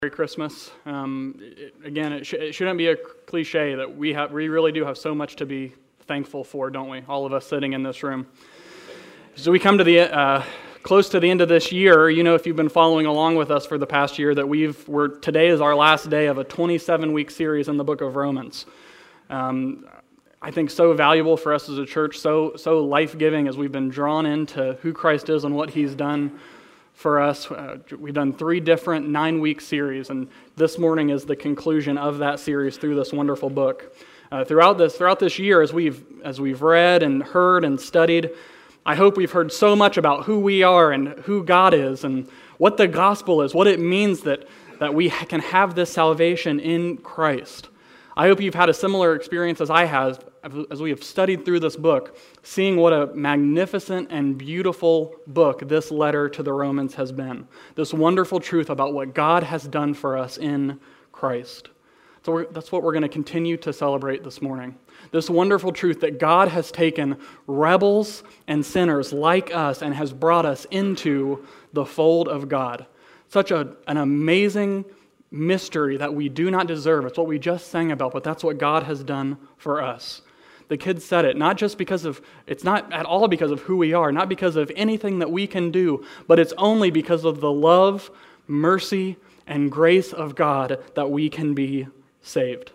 Merry Christmas. Again, it shouldn't be a cliche that we really do have so much to be thankful for, don't we? All of us sitting in this room. So we come to the close to the end of this year. You know, if you've been following along with us for the past year, that today is our last day of a 27-week series in the book of Romans. I think so valuable for us as a church, so life-giving as we've been drawn into who Christ is and what He's done for us. We've done 3 different 9-week series, and this morning is the conclusion of that series through this wonderful book. Throughout this year, as we've read and heard and studied, I hope we've heard so much about who we are and who God is and what the gospel is, what it means that we can have this salvation in Christ. I hope you've had a similar experience as I have as we have studied through this book, seeing what a magnificent and beautiful book this letter to the Romans has been. This wonderful truth about what God has done for us in Christ. So that's what we're going to continue to celebrate this morning. This wonderful truth that God has taken rebels and sinners like us and has brought us into the fold of God. Such an amazing mystery that we do not deserve. It's what we just sang about, but that's what God has done for us. The kids said it, it's not at all because of who we are, not because of anything that we can do, but it's only because of the love, mercy, and grace of God that we can be saved.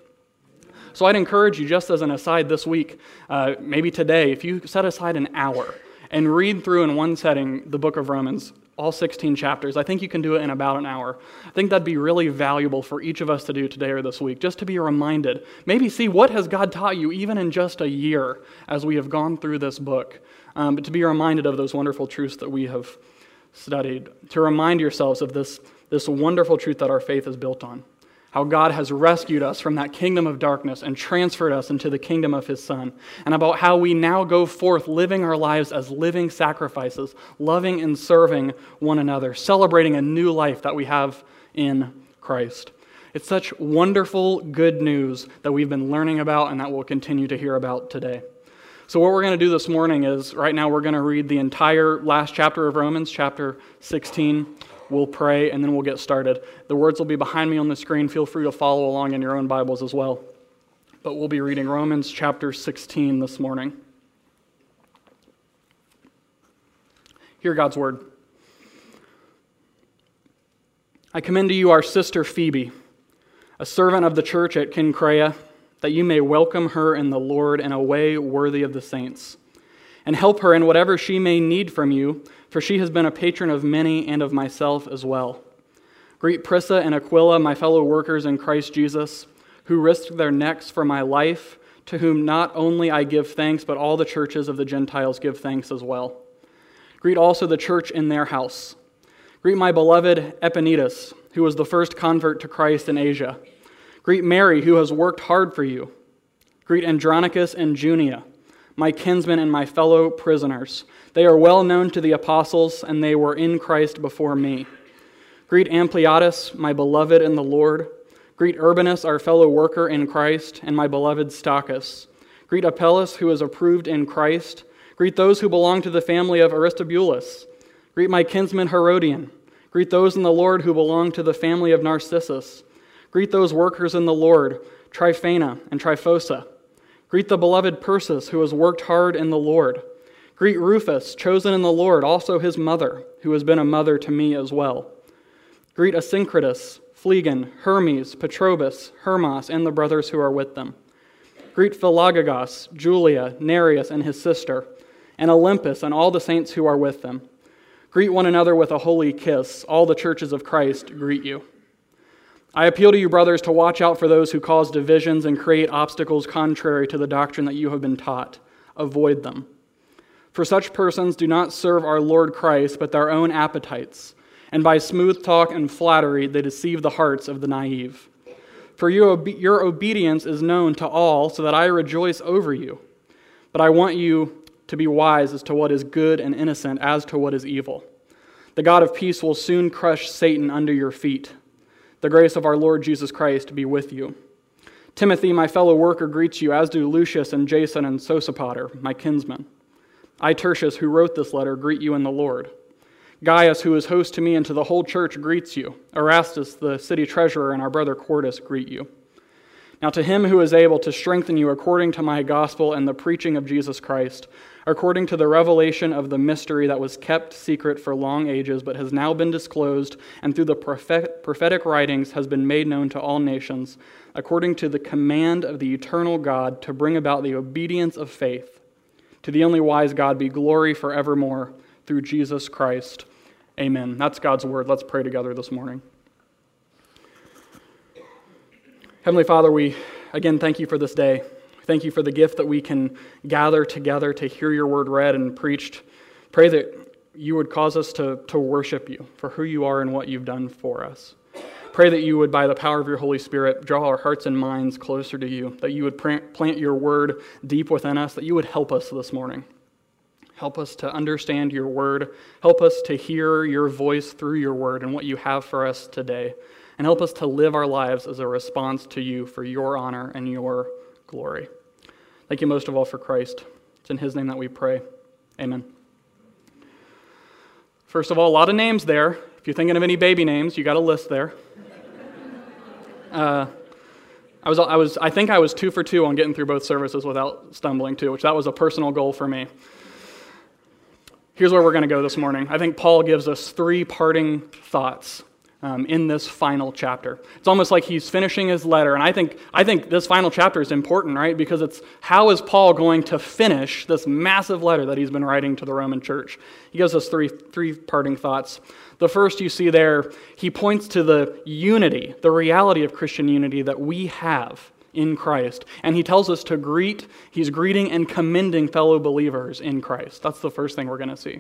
So I'd encourage you, just as an aside this week, maybe today, if you set aside an hour and read through in one setting the book of Romans, all 16 chapters. I think you can do it in about an hour. I think that'd be really valuable for each of us to do today or this week, just to be reminded. Maybe see what has God taught you even in just a year as we have gone through this book, but to be reminded of those wonderful truths that we have studied, to remind yourselves of this wonderful truth that our faith is built on. How God has rescued us from that kingdom of darkness and transferred us into the kingdom of His Son, and about how we now go forth living our lives as living sacrifices, loving and serving one another, celebrating a new life that we have in Christ. It's such wonderful good news that we've been learning about and that we'll continue to hear about today. So what we're going to do this morning is, right now we're going to read the entire last chapter of Romans, chapter 16. We'll pray, and then we'll get started. The words will be behind me on the screen. Feel free to follow along in your own Bibles as well. But we'll be reading Romans chapter 16 this morning. Hear God's word. I commend to you our sister Phoebe, a servant of the church at Cenchrea, that you may welcome her in the Lord in a way worthy of the saints, and help her in whatever she may need from you, for she has been a patron of many and of myself as well. Greet Prisca and Aquila, my fellow workers in Christ Jesus, who risked their necks for my life, to whom not only I give thanks, but all the churches of the Gentiles give thanks as well. Greet also the church in their house. Greet my beloved Epaenetus, who was the first convert to Christ in Asia. Greet Mary, who has worked hard for you. Greet Andronicus and Junia, my kinsmen and my fellow prisoners. They are well known to the apostles, and they were in Christ before me. Greet Ampliatus, my beloved in the Lord. Greet Urbanus, our fellow worker in Christ, and my beloved Stachys. Greet Apelles, who is approved in Christ. Greet those who belong to the family of Aristobulus. Greet my kinsman Herodian. Greet those in the Lord who belong to the family of Narcissus. Greet those workers in the Lord, Tryphena and Tryphosa. Greet the beloved Persis, who has worked hard in the Lord. Greet Rufus, chosen in the Lord, also his mother, who has been a mother to me as well. Greet Asyncritus, Phlegon, Hermes, Patrobas, Hermas, and the brothers who are with them. Greet Philologus, Julia, Nereus and his sister, and Olympus and all the saints who are with them. Greet one another with a holy kiss. All the churches of Christ greet you. I appeal to you, brothers, to watch out for those who cause divisions and create obstacles contrary to the doctrine that you have been taught. Avoid them. For such persons do not serve our Lord Christ, but their own appetites, and by smooth talk and flattery they deceive the hearts of the naive. For your obedience is known to all, so that I rejoice over you. But I want you to be wise as to what is good and innocent as to what is evil. The God of peace will soon crush Satan under your feet. The grace of our Lord Jesus Christ be with you. Timothy, my fellow worker, greets you, as do Lucius and Jason and Sosipater, my kinsmen. I, Tertius, who wrote this letter, greet you in the Lord. Gaius, who is host to me and to the whole church, greets you. Erastus, the city treasurer, and our brother Quartus greet you. Now to him who is able to strengthen you according to my gospel and the preaching of Jesus Christ, according to the revelation of the mystery that was kept secret for long ages, but has now been disclosed, and through the prophetic writings has been made known to all nations, according to the command of the eternal God, to bring about the obedience of faith. To the only wise God be glory forevermore, through Jesus Christ. Amen. That's God's word. Let's pray together this morning. Heavenly Father, we again thank you for this day. Thank you for the gift that we can gather together to hear your word read and preached. Pray that you would cause us to worship you for who you are and what you've done for us. Pray that you would, by the power of your Holy Spirit, draw our hearts and minds closer to you, that you would plant your word deep within us, that you would help us this morning. Help us to understand your word. Help us to hear your voice through your word and what you have for us today. And help us to live our lives as a response to you for your honor and your glory. Thank you most of all for Christ. It's in his name that we pray. Amen. First of all, a lot of names there. If you're thinking of any baby names, you got a list there. I think I was 2 for 2 on getting through both services without stumbling too, which that was a personal goal for me. Here's where we're going to go this morning. I think Paul gives us 3 parting thoughts in this final chapter. It's almost like he's finishing his letter, and I think this final chapter is important, right? Because it's how is Paul going to finish this massive letter that he's been writing to the Roman church? He gives us three parting thoughts. The first you see there, he points to the unity, the reality of Christian unity that we have in Christ. And he tells us to greet, he's greeting and commending fellow believers in Christ. That's the first thing we're going to see.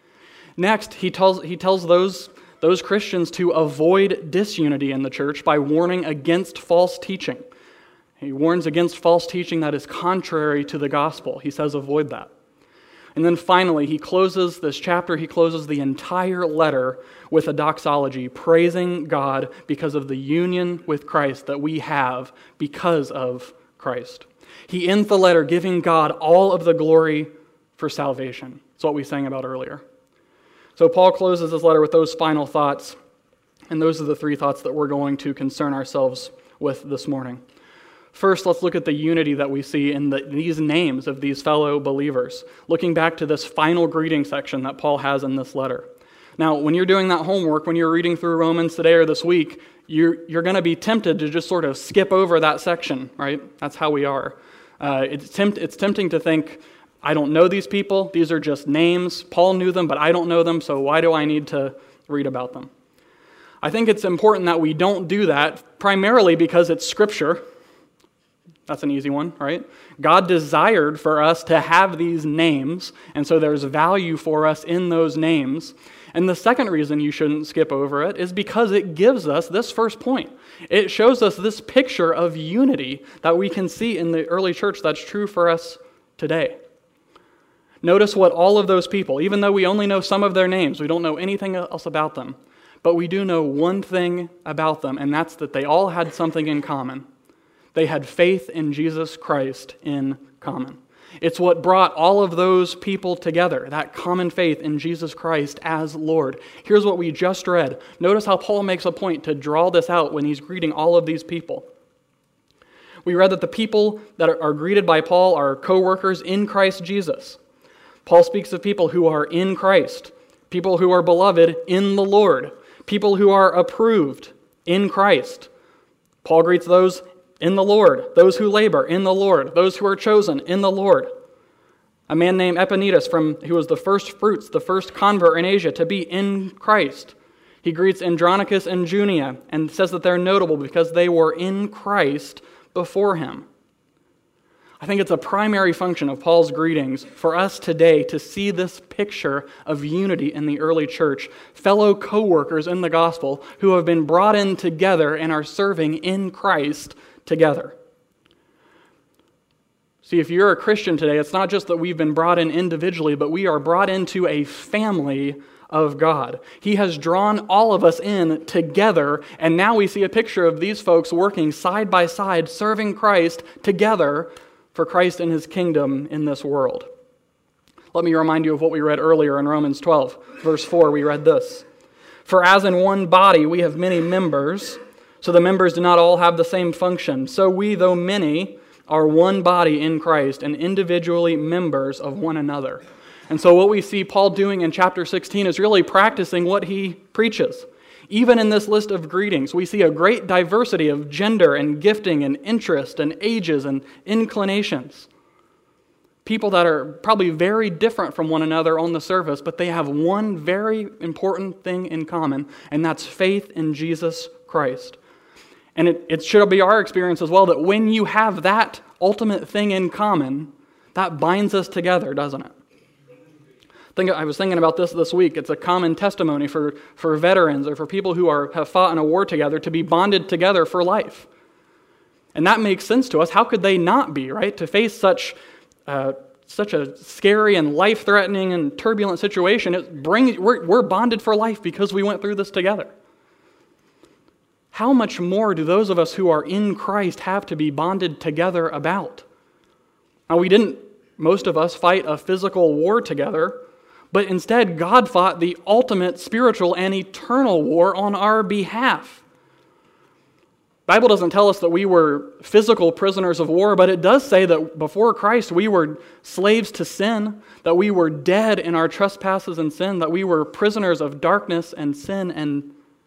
Next, he tells those Christians to avoid disunity in the church by warning against false teaching. He warns against false teaching that is contrary to the gospel. He says avoid that. And then finally, he closes the entire letter with a doxology, praising God because of the union with Christ that we have because of Christ. He ends the letter giving God all of the glory for salvation. It's what we sang about earlier. So Paul closes his letter with those final thoughts, and those are the 3 thoughts that we're going to concern ourselves with this morning. First, let's look at the unity that we see in these names of these fellow believers, looking back to this final greeting section that Paul has in this letter. Now, when you're doing that homework, when you're reading through Romans today or this week, you're going to be tempted to just sort of skip over that section, right? That's how we are. It's tempting to think, I don't know these people. These are just names. Paul knew them, but I don't know them, so why do I need to read about them? I think it's important that we don't do that, primarily because it's Scripture. That's an easy one, right? God desired for us to have these names, and so there's value for us in those names. And the second reason you shouldn't skip over it is because it gives us this first point. It shows us this picture of unity that we can see in the early church that's true for us today. Notice what all of those people, even though we only know some of their names, we don't know anything else about them, but we do know one thing about them, and that's that they all had something in common. They had faith in Jesus Christ in common. It's what brought all of those people together, that common faith in Jesus Christ as Lord. Here's what we just read. Notice how Paul makes a point to draw this out when he's greeting all of these people. We read that the people that are greeted by Paul are co-workers in Christ Jesus. Paul speaks of people who are in Christ, people who are beloved in the Lord, people who are approved in Christ. Paul greets those in the Lord, those who labor in the Lord, those who are chosen in the Lord. A man named Epaenetus, who was the first fruits, the first convert in Asia to be in Christ. He greets Andronicus and Junia and says that they're notable because they were in Christ before him. I think it's a primary function of Paul's greetings for us today to see this picture of unity in the early church, fellow co-workers in the gospel who have been brought in together and are serving in Christ together. See, if you're a Christian today, it's not just that we've been brought in individually, but we are brought into a family of God. He has drawn all of us in together, and now we see a picture of these folks working side by side, serving Christ together for Christ and his kingdom in this world. Let me remind you of what we read earlier in Romans 12. Verse 4, we read this. For as in one body we have many members, so the members do not all have the same function. So we, though many, are one body in Christ and individually members of one another. And so what we see Paul doing in chapter 16 is really practicing what he preaches. Even in this list of greetings, we see a great diversity of gender and gifting and interest and ages and inclinations. People that are probably very different from one another on the surface, but they have one very important thing in common, and that's faith in Jesus Christ. And it should be our experience as well that when you have that ultimate thing in common, that binds us together, doesn't it? I was thinking about this week. It's a common testimony for veterans or for people who have fought in a war together to be bonded together for life. And that makes sense to us. How could they not be, right? To face such a scary and life-threatening and turbulent situation, we're bonded for life because we went through this together. How much more do those of us who are in Christ have to be bonded together about? Now, most of us fight a physical war together, but instead God fought the ultimate spiritual and eternal war on our behalf. The Bible doesn't tell us that we were physical prisoners of war, but it does say that before Christ we were slaves to sin, that we were dead in our trespasses and sin, that we were prisoners of darkness and sin and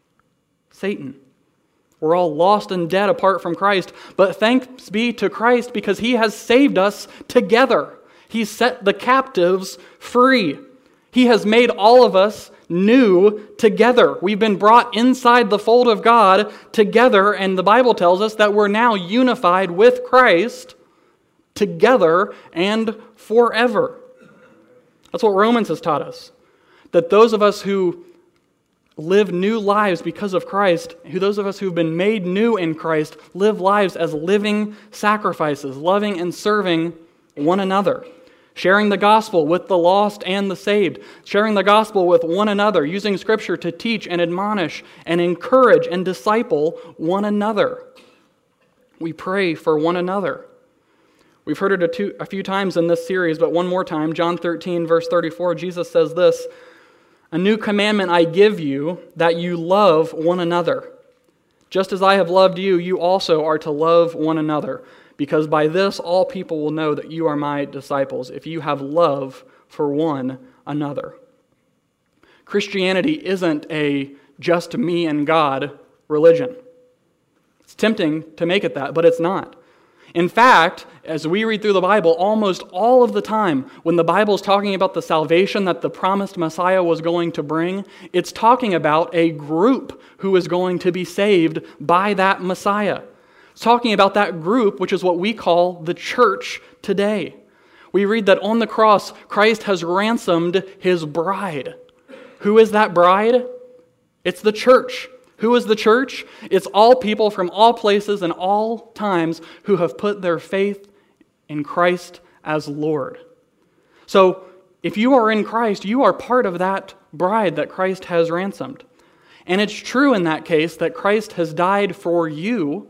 Satan. We're all lost and dead apart from Christ, but thanks be to Christ because He has saved us together. He set the captives free. He has made all of us new together. We've been brought inside the fold of God together, and the Bible tells us that we're now unified with Christ together and forever. That's what Romans has taught us. That those of us who live new lives because of Christ, those of us who've been made new in Christ, live lives as living sacrifices, loving and serving one another. Sharing the gospel with the lost and the saved. Sharing the gospel with one another. Using Scripture to teach and admonish and encourage and disciple one another. We pray for one another. We've heard it a few times in this series, but one more time. John 13, verse 34, Jesus says this, "A new commandment I give you, that you love one another. Just as I have loved you, you also are to love one another. Because by this all people will know that you are my disciples, if you have love for one another." Christianity isn't a just me and God religion. It's tempting to make it that, but it's not. In fact, as we read through the Bible, almost all of the time, when the Bible is talking about the salvation that the promised Messiah was going to bring, it's talking about a group who is going to be saved by that Messiah. It's talking about that group, which is what we call the church today. We read that on the cross, Christ has ransomed His bride. Who is that bride? It's the church. Who is the church? It's all people from all places and all times who have put their faith in Christ as Lord. So, if you are in Christ, you are part of that bride that Christ has ransomed. And it's true in that case that Christ has died for you.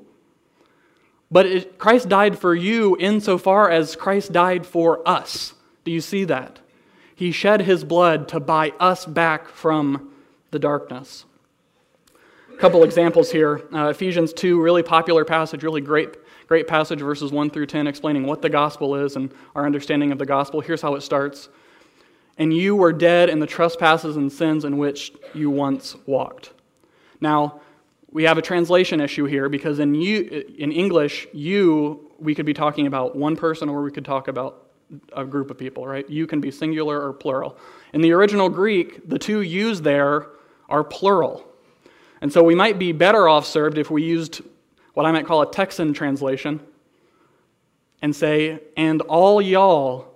But Christ died for you insofar as Christ died for us. Do you see that? He shed His blood to buy us back from the darkness. A couple examples here. Ephesians 2, really popular passage, really great passage, verses 1 through 10, explaining what the gospel is and our understanding of the gospel. Here's how it starts. "And you were dead in the trespasses and sins in which you once walked." Now, we have a translation issue here because in English, we could be talking about one person or we could talk about a group of people, right? You can be singular or plural. In the original Greek, the two used there are plural. And so we might be better off served if we used what I might call a Texan translation and say, "And all y'all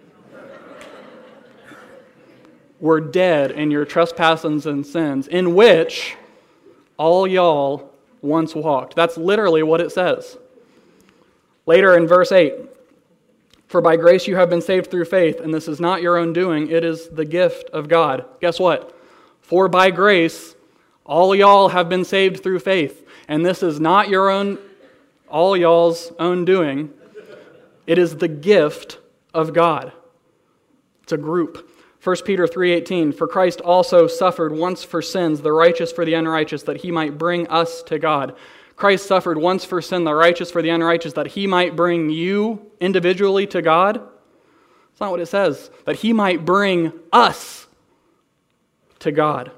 were dead in your trespasses and sins, in which all y'all once walked." That's literally what it says. Later in verse 8, "For by grace you have been saved through faith, and this is not your own doing, it is the gift of God." Guess what? For by grace, all y'all have been saved through faith, and this is not all y'all's own doing. It is the gift of God. It's a group. 1 Peter 3:18, for Christ also suffered once for sins, the righteous for the unrighteous, that he might bring us to God. Christ suffered once for sin, the righteous for the unrighteous, that he might bring you individually to God. That's not what it says. That he might bring us to God.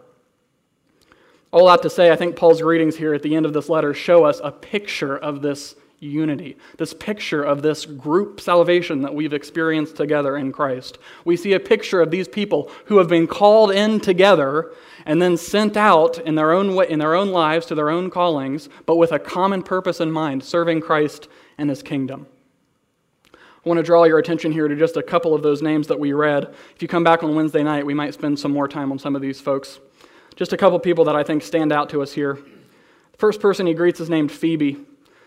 All that to say, I think Paul's greetings here at the end of this letter show us a picture of this unity, this picture of this group salvation that we've experienced together in Christ. We see a picture of these people who have been called in together and then sent out in their own way, in their own lives to their own callings, but with a common purpose in mind, serving Christ and his kingdom. I want to draw your attention here to just a couple of those names that we read. If you come back on Wednesday night, we might spend some more time on some of these folks. Just a couple people that I think stand out to us here. The first person he greets is named Phoebe.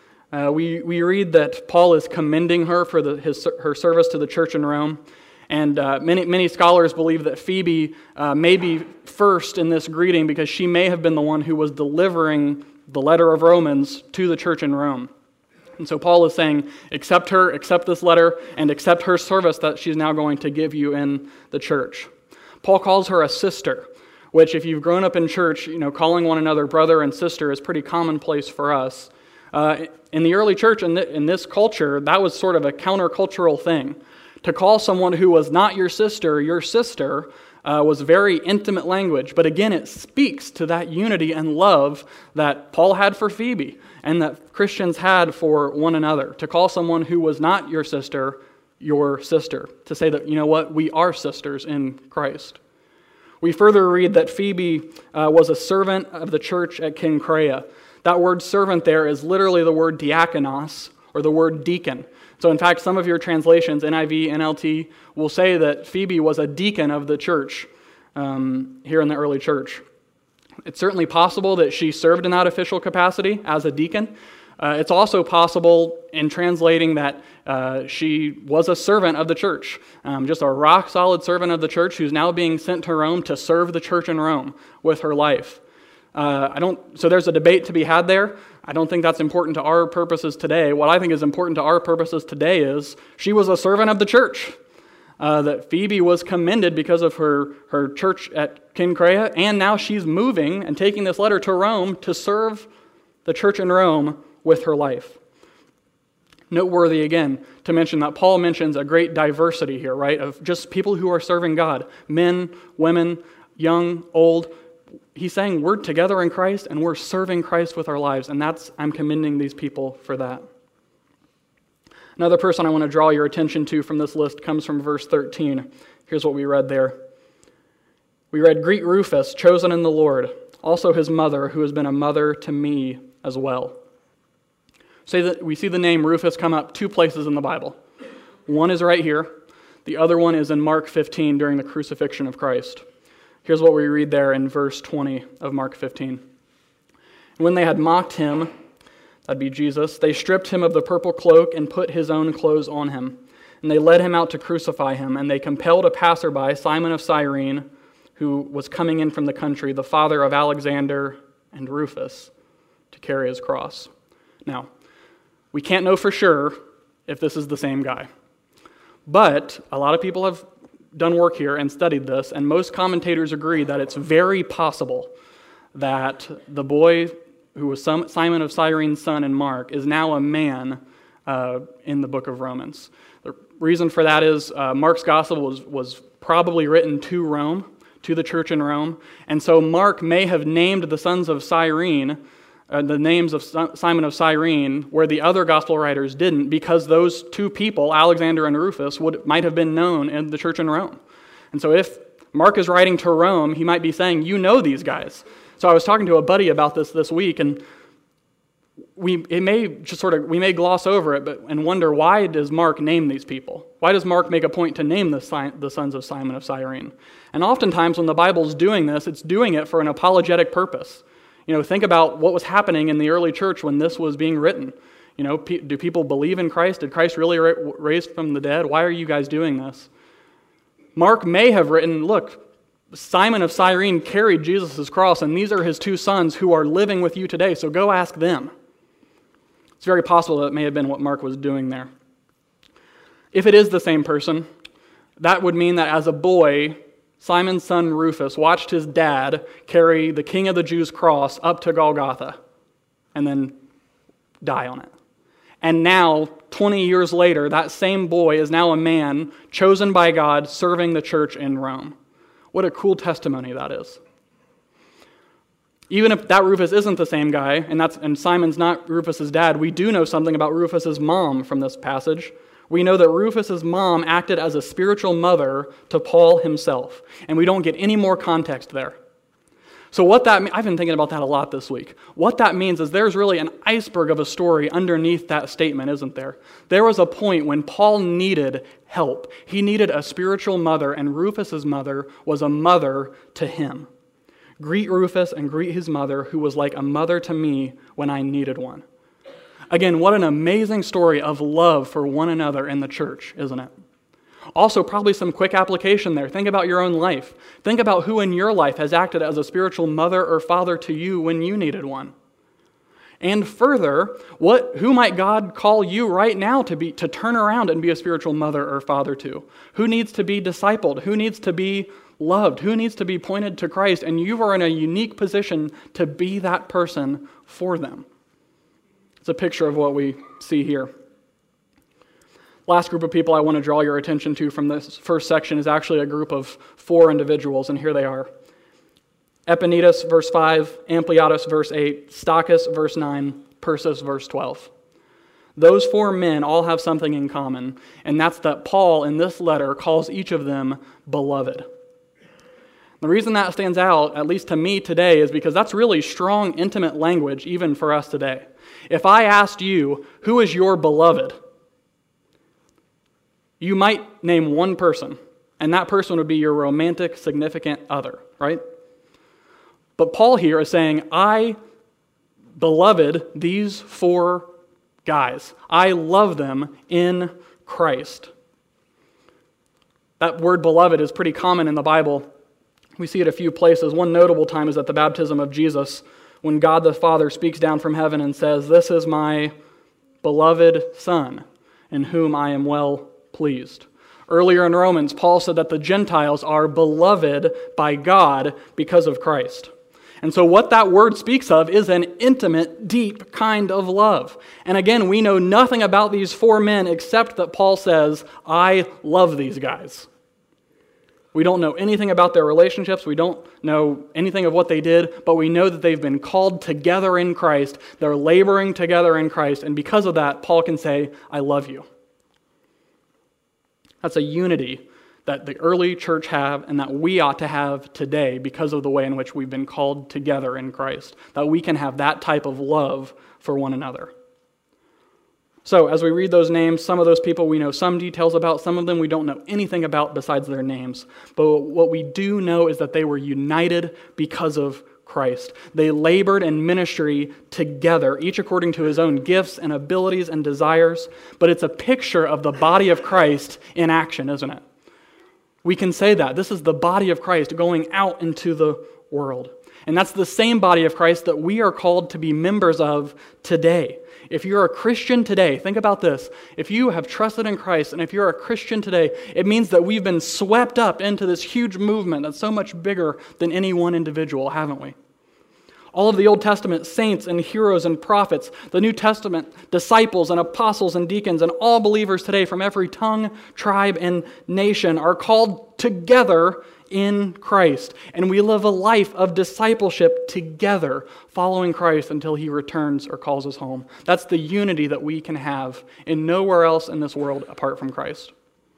We read that Paul is commending her for her service to the church in Rome, and many scholars believe that Phoebe may be first in this greeting because she may have been the one who was delivering the letter of Romans to the church in Rome. And so Paul is saying, accept her, accept this letter, and accept her service that she's now going to give you in the church. Paul calls her a sister, which if you've grown up in church, calling one another brother and sister is pretty commonplace for us. In the early church, in this culture, that was sort of a countercultural thing. To call someone who was not your sister was very intimate language. But again, it speaks to that unity and love that Paul had for Phoebe and that Christians had for one another. To call someone who was not your sister. To say that, we are sisters in Christ. We further read that Phoebe was a servant of the church at Cenchrea. That word servant there is literally the word diakonos, or the word deacon. So in fact, some of your translations, NIV, NLT, will say that Phoebe was a deacon of the church here in the early church. It's certainly possible that she served in that official capacity as a deacon. It's also possible in translating that she was a servant of the church, just a rock-solid servant of the church who's now being sent to Rome to serve the church in Rome with her life. So there's a debate to be had there. I don't think that's important to our purposes today. What I think is important to our purposes today is she was a servant of the church. That Phoebe was commended because of her church at Cenchrea, and now she's moving and taking this letter to Rome to serve the church in Rome with her life. Noteworthy again to mention that Paul mentions a great diversity here, right, of just people who are serving God, men, women, young, old. He's saying we're together in Christ and we're serving Christ with our lives, and I'm commending these people for that. Another person I want to draw your attention to from this list comes from verse 13. Here's what we read there. We read, "Greet Rufus, chosen in the Lord, also his mother, who has been a mother to me as well." Say that we see the name Rufus come up two places in the Bible. One is right here. The other one is in Mark 15 during the crucifixion of Christ. Here's what we read there in verse 20 of Mark 15. "When they had mocked him," that'd be Jesus, "they stripped him of the purple cloak and put his own clothes on him. And they led him out to crucify him. And they compelled a passerby, Simon of Cyrene, who was coming in from the country, the father of Alexander and Rufus, to carry his cross." Now, we can't know for sure if this is the same guy. But a lot of people have done work here and studied this, and most commentators agree that it's very possible that the boy who was Simon of Cyrene's son in Mark is now a man in the book of Romans. The reason for that is Mark's gospel was probably written to Rome, to the church in Rome, and so Mark may have named the sons of Cyrene, the names of Simon of Cyrene, where the other gospel writers didn't, because those two people, Alexander and Rufus, might have been known in the church in Rome. And so if Mark is writing to Rome, he might be saying, you know these guys. So I was talking to a buddy about this week, and we may gloss over it, and wonder, why does Mark name these people? Why does Mark make a point to name the sons of Simon of Cyrene? And oftentimes when the Bible's doing this, it's doing it for an apologetic purpose. Think about what was happening in the early church when this was being written. Do people believe in Christ? Did Christ really raise from the dead? Why are you guys doing this? Mark may have written, look, Simon of Cyrene carried Jesus' cross, and these are his two sons who are living with you today, so go ask them. It's very possible that may have been what Mark was doing there. If it is the same person, That would mean that as a boy, Simon's son Rufus watched his dad carry the King of the Jews cross up to Golgotha and then die on it. And now, 20 years later, that same boy is now a man chosen by God serving the church in Rome. What a cool testimony that is. Even if that Rufus isn't the same guy, and Simon's not Rufus's dad, we do know something about Rufus's mom from this passage. We know that Rufus's mom acted as a spiritual mother to Paul himself, and we don't get any more context there. So what that means, I've been thinking about that a lot this week. What that means is there's really an iceberg of a story underneath that statement, isn't there? There was a point when Paul needed help. He needed a spiritual mother, and Rufus's mother was a mother to him. Greet Rufus and greet his mother, who was like a mother to me when I needed one. Again, what an amazing story of love for one another in the church, isn't it? Also, probably some quick application there. Think about your own life. Think about who in your life has acted as a spiritual mother or father to you when you needed one. And further, who might God call you right now to turn around and be a spiritual mother or father to? Who needs to be discipled? Who needs to be loved? Who needs to be pointed to Christ? And you are in a unique position to be that person for them. It's a picture of what we see here. Last group of people I want to draw your attention to from this first section is actually a group of 4 individuals, and here they are. Epaenetus, verse 5, Ampliatus, verse 8, Stachys, verse 9, Persis, verse 12. Those 4 men all have something in common, and that's that Paul, in this letter, calls each of them beloved. The reason that stands out, at least to me today, is because that's really strong, intimate language, even for us today. If I asked you, who is your beloved? You might name one person, and that person would be your romantic, significant other, right? But Paul here is saying, I beloved these 4 guys. I love them in Christ. That word beloved is pretty common in the Bible. We see it a few places. One notable time is at the baptism of Jesus, when God the Father speaks down from heaven and says, "This is my beloved Son, in whom I am well pleased." Earlier in Romans, Paul said that the Gentiles are beloved by God because of Christ. And so what that word speaks of is an intimate, deep kind of love. And again, we know nothing about these 4 men except that Paul says, I love these guys. We don't know anything about their relationships. We don't know anything of what they did, but we know that they've been called together in Christ. They're laboring together in Christ. And because of that, Paul can say, I love you. That's a unity that the early church have and that we ought to have today because of the way in which we've been called together in Christ, that we can have that type of love for one another. So as we read those names, some of those people we know some details about, some of them we don't know anything about besides their names. But what we do know is that they were united because of Christ. They labored in ministry together, each according to his own gifts and abilities and desires. But it's a picture of the body of Christ in action, isn't it? We can say that. This is the body of Christ going out into the world. And that's the same body of Christ that we are called to be members of today. If you're a Christian today, think about this. If you have trusted in Christ and if you're a Christian today, it means that we've been swept up into this huge movement that's so much bigger than any one individual, haven't we? All of the Old Testament saints and heroes and prophets, the New Testament disciples and apostles and deacons, and all believers today from every tongue, tribe, and nation are called together in Christ. And we live a life of discipleship together, following Christ until he returns or calls us home. That's the unity that we can have in nowhere else in this world apart from Christ.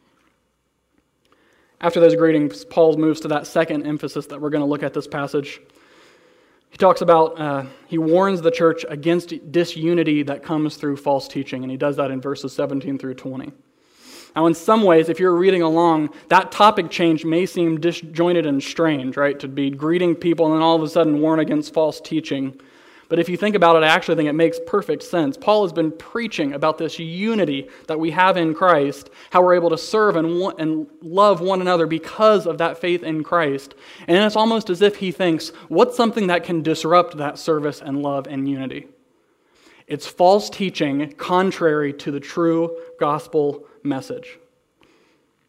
After those greetings, Paul moves to that second emphasis that we're going to look at this passage. He talks about, he warns the church against disunity that comes through false teaching, and he does that in verses 17 through 20. Now, in some ways, if you're reading along, that topic change may seem disjointed and strange, right? To be greeting people and then all of a sudden warn against false teaching. But if you think about it, I actually think it makes perfect sense. Paul has been preaching about this unity that we have in Christ, how we're able to serve and love one another because of that faith in Christ. And it's almost as if he thinks, what's something that can disrupt that service and love and unity? It's false teaching contrary to the true gospel message.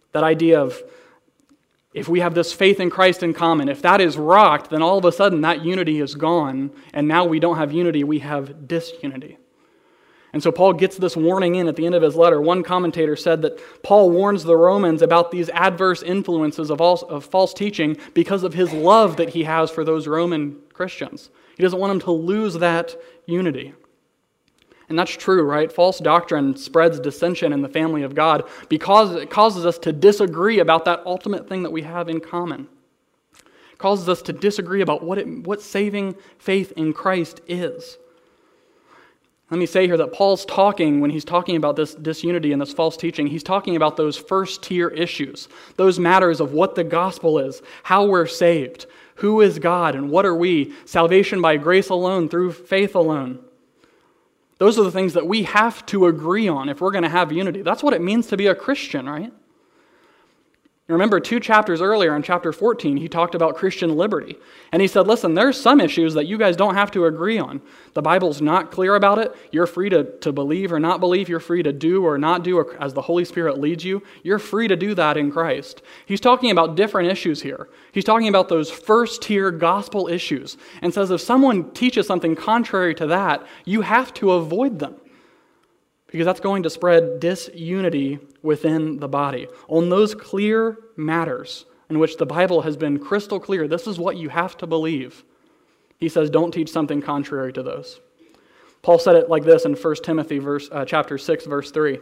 That idea of if we have this faith in Christ in common, if that is rocked, then all of a sudden that unity is gone, and now we don't have unity, we have disunity. And so Paul gets this warning in at the end of his letter. One commentator said that Paul warns the Romans about these adverse influences of false teaching because of his love that he has for those Roman Christians. He doesn't want them to lose that unity. And that's true, right? False doctrine spreads dissension in the family of God because it causes us to disagree about that ultimate thing that we have in common. It causes us to disagree about what saving faith in Christ is. Let me say here that Paul's talking, when he's talking about this disunity and this false teaching, he's talking about those first-tier issues, those matters of what the gospel is, how we're saved, who is God, and what are we, salvation by grace alone, through faith alone. Those are the things that we have to agree on if we're going to have unity. That's what it means to be a Christian, right? Remember, 2 chapters earlier in chapter 14, he talked about Christian liberty. And he said, listen, there's some issues that you guys don't have to agree on. The Bible's not clear about it. You're free to believe or not believe. You're free to do or not do as the Holy Spirit leads you. You're free to do that in Christ. He's talking about different issues here. He's talking about those first-tier gospel issues and says if someone teaches something contrary to that, you have to avoid them, because that's going to spread disunity within the body. On those clear matters in which the Bible has been crystal clear, this is what you have to believe. He says, don't teach something contrary to those. Paul said it like this in 1 Timothy chapter 6, verse 3.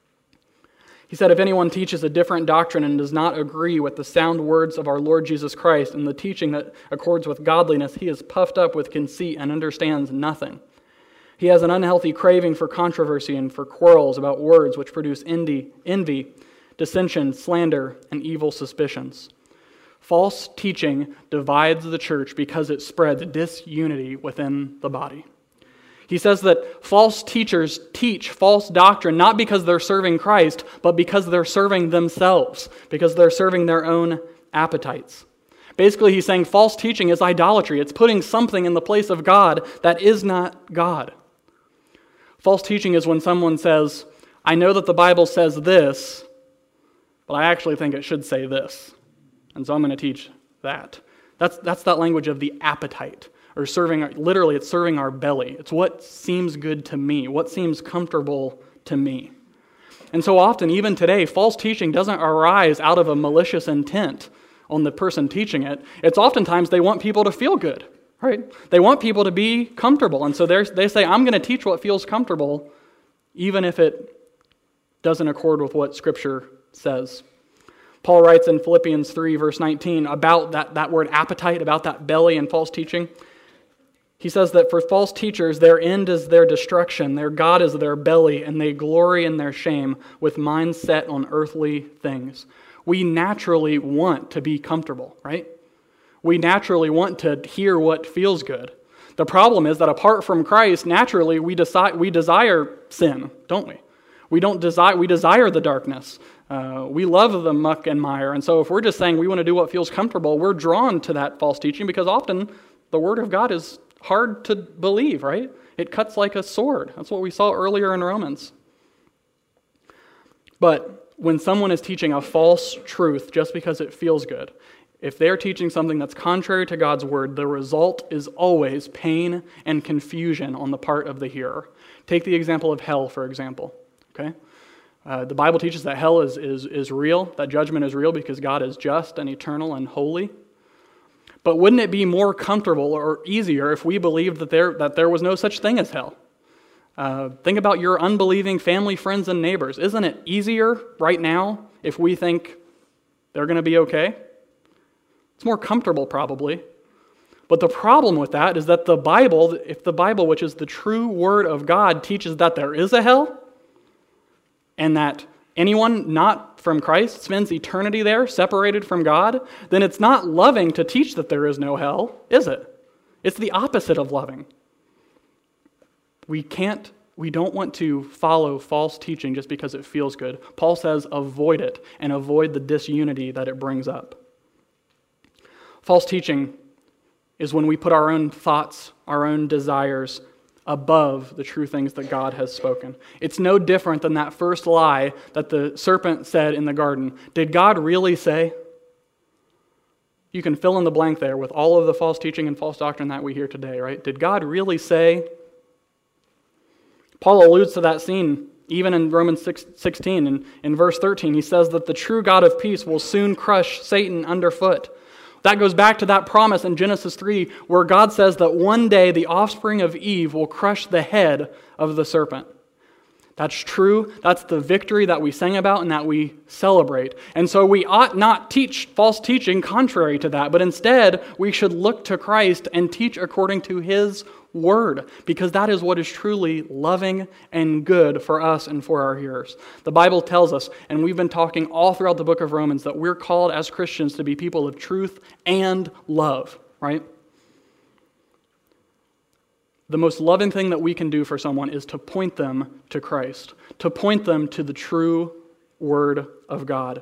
He said, if anyone teaches a different doctrine and does not agree with the sound words of our Lord Jesus Christ and the teaching that accords with godliness, he is puffed up with conceit and understands nothing. He has an unhealthy craving for controversy and for quarrels about words which produce envy, dissension, slander, and evil suspicions. False teaching divides the church because it spreads disunity within the body. He says that false teachers teach false doctrine not because they're serving Christ, but because they're serving themselves, because they're serving their own appetites. Basically, he's saying false teaching is idolatry. It's putting something in the place of God that is not God. False teaching is when someone says, I know that the Bible says this, but I actually think it should say this, and so I'm going to teach that. That's that language of the appetite, or literally it's serving our belly. It's what seems good to me, what seems comfortable to me. And so often, even today, false teaching doesn't arise out of a malicious intent on the person teaching it. It's oftentimes they want people to feel good. Right? They want people to be comfortable. And so they say, I'm going to teach what feels comfortable, even if it doesn't accord with what Scripture says. Paul writes in Philippians 3, verse 19, about that word appetite, about that belly and false teaching. He says that for false teachers, their end is their destruction, their God is their belly, and they glory in their shame with minds set on earthly things. We naturally want to be comfortable, right? We naturally want to hear what feels good. The problem is that apart from Christ, naturally we desire sin, don't we? We desire the darkness. We love the muck and mire. And so if we're just saying we want to do what feels comfortable, we're drawn to that false teaching because often the Word of God is hard to believe, right? It cuts like a sword. That's what we saw earlier in Romans. But when someone is teaching a false truth just because it feels good, if they're teaching something that's contrary to God's word, the result is always pain and confusion on the part of the hearer. Take the example of hell, for example. Okay, the Bible teaches that hell is real, that judgment is real because God is just and eternal and holy. But wouldn't it be more comfortable or easier if we believed that there was no such thing as hell? Think about your unbelieving family, friends, and neighbors. Isn't it easier right now if we think they're going to be okay? It's more comfortable, probably. But the problem with that is that if the Bible, which is the true Word of God, teaches that there is a hell, and that anyone not from Christ spends eternity there, separated from God, then it's not loving to teach that there is no hell, is it? It's the opposite of loving. We don't want to follow false teaching just because it feels good. Paul says avoid it and avoid the disunity that it brings up. False teaching is when we put our own thoughts, our own desires above the true things that God has spoken. It's no different than that first lie that the serpent said in the garden. Did God really say? You can fill in the blank there with all of the false teaching and false doctrine that we hear today, right? Did God really say? Paul alludes to that scene even in Romans 16. And in verse 13, he says that the true God of peace will soon crush Satan underfoot. That goes back to that promise in Genesis 3 where God says that one day the offspring of Eve will crush the head of the serpent. That's true. That's the victory that we sang about and that we celebrate. And so we ought not teach false teaching contrary to that, but instead we should look to Christ and teach according to His Word, because that is what is truly loving and good for us and for our hearers. The Bible tells us, and we've been talking all throughout the book of Romans, that we're called as Christians to be people of truth and love, right? The most loving thing that we can do for someone is to point them to Christ, to point them to the true Word of God.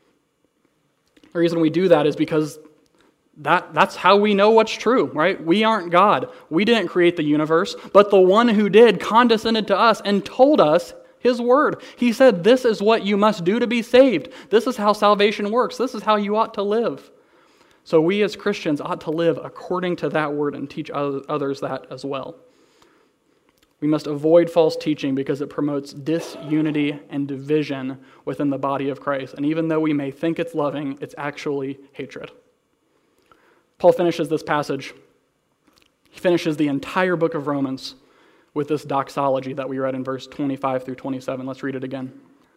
The reason we do that is because that's how we know what's true, right? We aren't God. We didn't create the universe, but the one who did condescended to us and told us His Word. He said, this is what you must do to be saved. This is how salvation works. This is how you ought to live. So we as Christians ought to live according to that Word and teach others that as well. We must avoid false teaching because it promotes disunity and division within the body of Christ. And even though we may think it's loving, it's actually hatred. Paul finishes this passage. He finishes the entire book of Romans with this doxology that we read in verse 25 through 27. Let's read it again.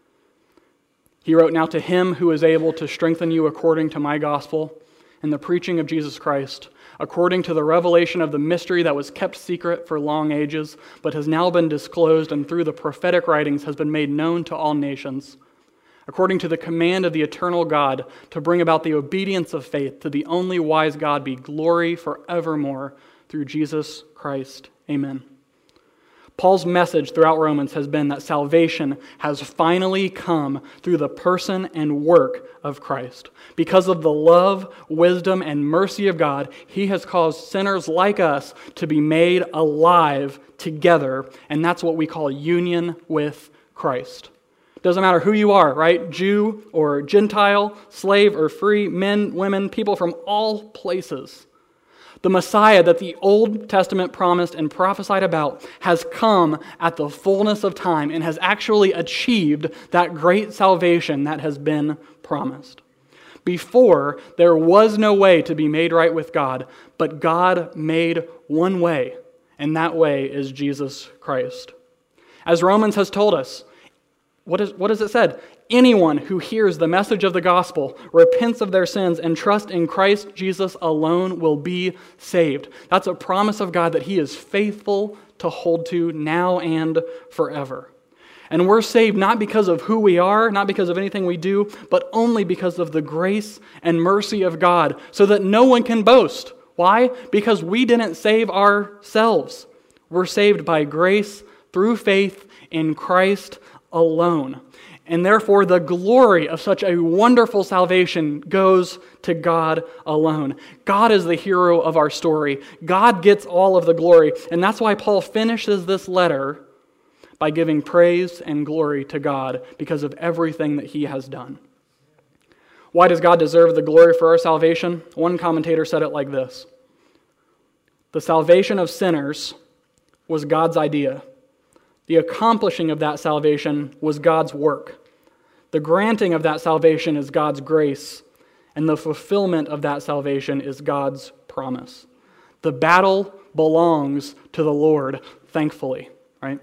He wrote, "Now to Him who is able to strengthen you according to my gospel and the preaching of Jesus Christ, according to the revelation of the mystery that was kept secret for long ages, but has now been disclosed and through the prophetic writings has been made known to all nations, according to the command of the eternal God, to bring about the obedience of faith, to the only wise God be glory forevermore through Jesus Christ. Amen." Paul's message throughout Romans has been that salvation has finally come through the person and work of Christ. Because of the love, wisdom, and mercy of God, He has caused sinners like us to be made alive together, and that's what we call union with Christ. Doesn't matter who you are, right? Jew or Gentile, slave or free, men, women, people from all places. The Messiah that the Old Testament promised and prophesied about has come at the fullness of time and has actually achieved that great salvation that has been promised. Before, there was no way to be made right with God, but God made one way, and that way is Jesus Christ. As Romans has told us, what has it said? Anyone who hears the message of the gospel, repents of their sins, and trusts in Christ Jesus alone will be saved. That's a promise of God that He is faithful to hold to now and forever. And we're saved not because of who we are, not because of anything we do, but only because of the grace and mercy of God, so that no one can boast. Why? Because we didn't save ourselves. We're saved by grace through faith in Christ alone. And therefore, the glory of such a wonderful salvation goes to God alone. God is the hero of our story. God gets all of the glory. And that's why Paul finishes this letter by giving praise and glory to God because of everything that He has done. Why does God deserve the glory for our salvation? One commentator said it like this: the salvation of sinners was God's idea. The accomplishing of that salvation was God's work. The granting of that salvation is God's grace, and the fulfillment of that salvation is God's promise. The battle belongs to the Lord, thankfully, right?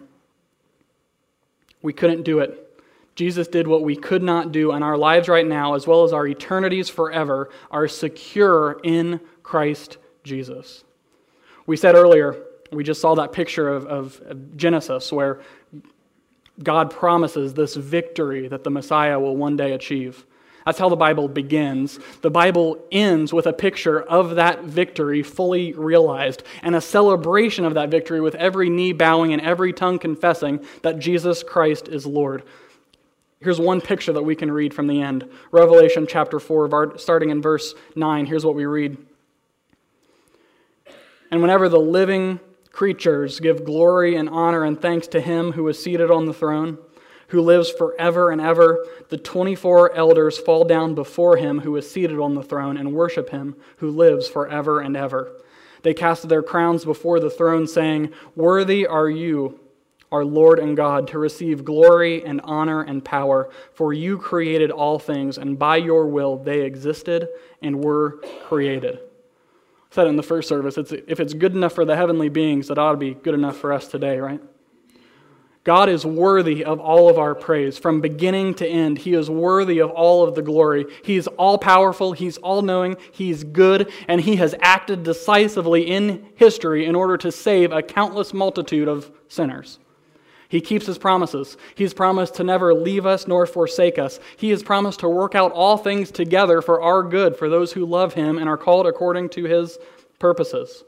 We couldn't do it. Jesus did what we could not do, and our lives right now, as well as our eternities forever, are secure in Christ Jesus. We said earlier, we just saw that picture of Genesis where God promises this victory that the Messiah will one day achieve. That's how the Bible begins. The Bible ends with a picture of that victory fully realized and a celebration of that victory with every knee bowing and every tongue confessing that Jesus Christ is Lord. Here's one picture that we can read from the end. Revelation chapter 4, starting in verse 9. Here's what we read. "And whenever the living creatures give glory and honor and thanks to him who is seated on the throne, who lives forever and ever. The 24 elders fall down before him who is seated on the throne and worship him who lives forever and ever. They cast their crowns before the throne, saying, "Worthy are you, our Lord and God, to receive glory and honor and power, for you created all things, and by your will they existed and were created." I said in the first service, if it's good enough for the heavenly beings, it ought to be good enough for us today, right? God is worthy of all of our praise. From beginning to end, he is worthy of all of the glory. He's all-powerful, he's all-knowing, he's good, and he has acted decisively in history in order to save a countless multitude of sinners. He keeps his promises. He's promised to never leave us nor forsake us. He has promised to work out all things together for our good, for those who love him and are called according to his purposes.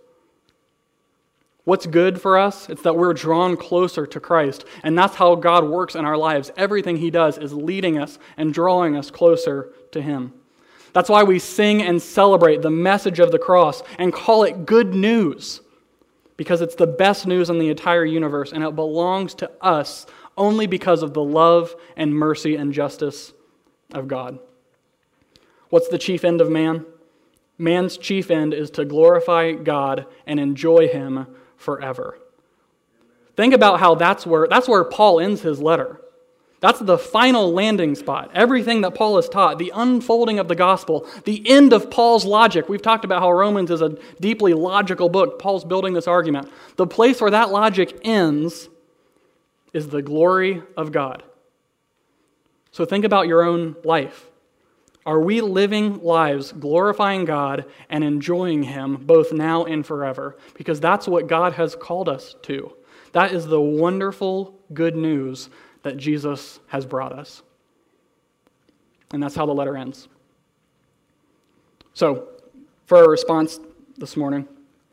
What's good for us? It's that we're drawn closer to Christ. And that's how God works in our lives. Everything he does is leading us and drawing us closer to him. That's why we sing and celebrate the message of the cross and call it good news. Because it's the best news in the entire universe, and it belongs to us only because of the love and mercy and justice of God. What's the chief end of man? Man's chief end is to glorify God and enjoy him forever. Think about how that's where Paul ends his letter. That's the final landing spot. Everything that Paul has taught, the unfolding of the gospel, the end of Paul's logic. We've talked about how Romans is a deeply logical book. Paul's building this argument. The place where that logic ends is the glory of God. So think about your own life. Are we living lives glorifying God and enjoying him both now and forever? Because that's what God has called us to. That is the wonderful good news that Jesus has brought us. And that's how the letter ends. So, for our response this morning,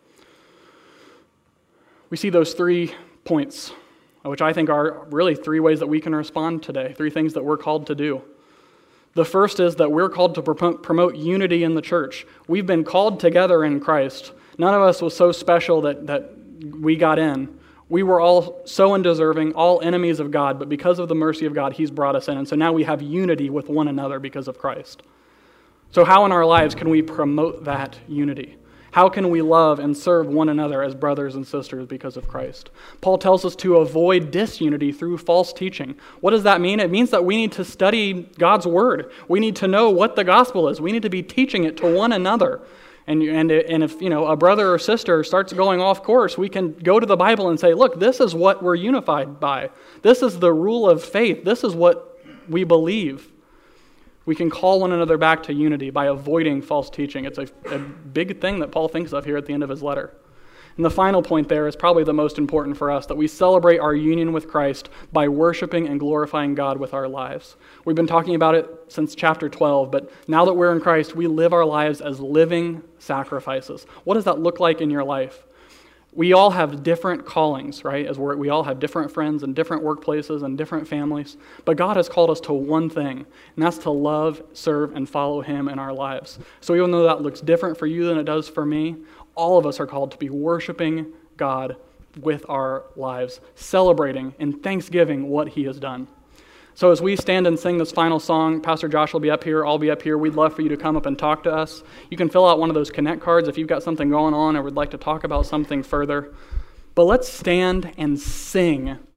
we see those 3 points, which I think are really 3 ways that we can respond today, 3 things that we're called to do. The first is that we're called to promote unity in the church. We've been called together in Christ. None of us was so special that we got in. We were all so undeserving, all enemies of God, but because of the mercy of God, he's brought us in. And so now we have unity with one another because of Christ. So how in our lives can we promote that unity? How can we love and serve one another as brothers and sisters because of Christ? Paul tells us to avoid disunity through false teaching. What does that mean? It means that we need to study God's word. We need to know what the gospel is. We need to be teaching it to one another. And if a brother or sister starts going off course, we can go to the Bible and say, look, this is what we're unified by. This is the rule of faith. This is what we believe. We can call one another back to unity by avoiding false teaching. It's a big thing that Paul thinks of here at the end of his letter. And the final point there is probably the most important for us, that we celebrate our union with Christ by worshiping and glorifying God with our lives. We've been talking about it since chapter 12, but now that we're in Christ, we live our lives as living sacrifices. What does that look like in your life? We all have different callings, right? As we all have different friends and different workplaces and different families. But God has called us to one thing, and that's to love, serve, and follow him in our lives. So even though that looks different for you than it does for me, all of us are called to be worshiping God with our lives, celebrating in thanksgiving what he has done. So as we stand and sing this final song, Pastor Josh will be up here, I'll be up here. We'd love for you to come up and talk to us. You can fill out one of those Connect cards if you've got something going on or would like to talk about something further. But let's stand and sing